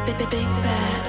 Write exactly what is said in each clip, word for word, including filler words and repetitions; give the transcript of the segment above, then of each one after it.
Big Bad.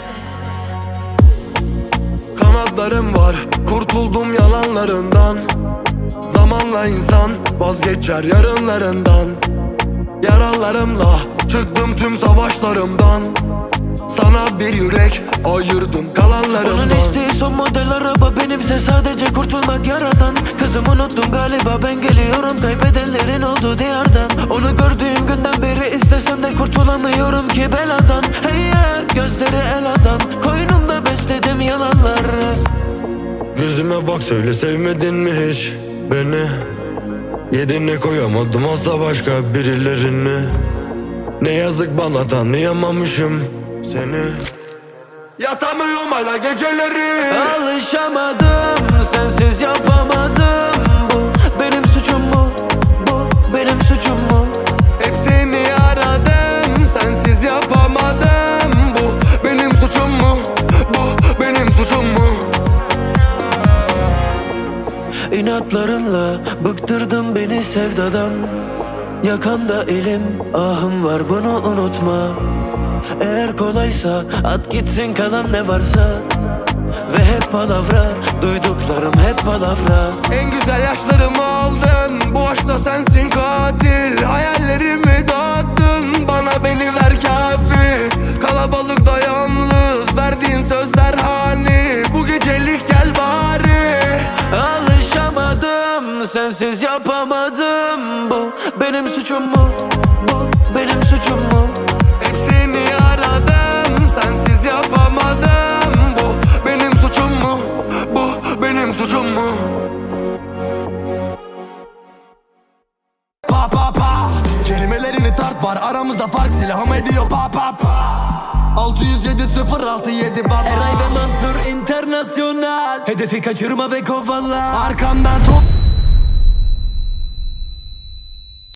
Kanatlarım var, kurtuldum yalanlarından. Zamanla insan vazgeçer yarınlarından. Yaralarımla çıktım tüm savaşlarımdan. Sana bir yürek ayırdım kalanlarımdan. Onun isteği son model araba, benimse sadece kurtulmak yaradan. Kızım unuttum galiba, ben geliyorum kaybedenlerin olduğu diyardan. Onu gördüğüm günden beri istesem de kurtulamıyorum ki beladan. Hey yeah, gözleri eladan, koynumda besledim yalanları. Yüzüme bak, söyle sevmedin mi hiç beni? Yerine koyamadım asla başka birilerini. Ne yazık bana, tanıyamamışım seni. Yatamıyorum hala geceleri. Alışamadım, sensiz yapamadım. Bu benim suçum mu? Bu benim suçum mu? Hepsini aradım, sensiz yapamadım. Bu benim suçum mu? Bu benim suçum mu? İnatlarınla bıktırdın beni sevdadan. Yakanda elim, ahım var, bunu unutma. Eğer kolaysa at gitsin kalan ne varsa. Ve hep palavra, duyduklarım hep palavra. En güzel yaşlarımı aldın, bu aşkta sensin katil. Hayallerimi dağıttın, bana beni ver kafi. Kalabalıkta yalnız, verdiğin sözler hani. Bu gecelik gel bari. Alışamadım, sensiz yapamadım. Bu benim suçum mu? Bu benim suçum mu? Hepsini aradım, sensiz yapamadım. Bu benim suçum mu? Bu benim suçum mu? Pa pa pa, kelimelerini tart, var aramızda fark, silahım ediyor pa pa pa. altı yüz yedi sıfır altı yedi baba. Eray ve Mansur Internasyonal. Hedefi kaçırma ve kovala. Arkamdan top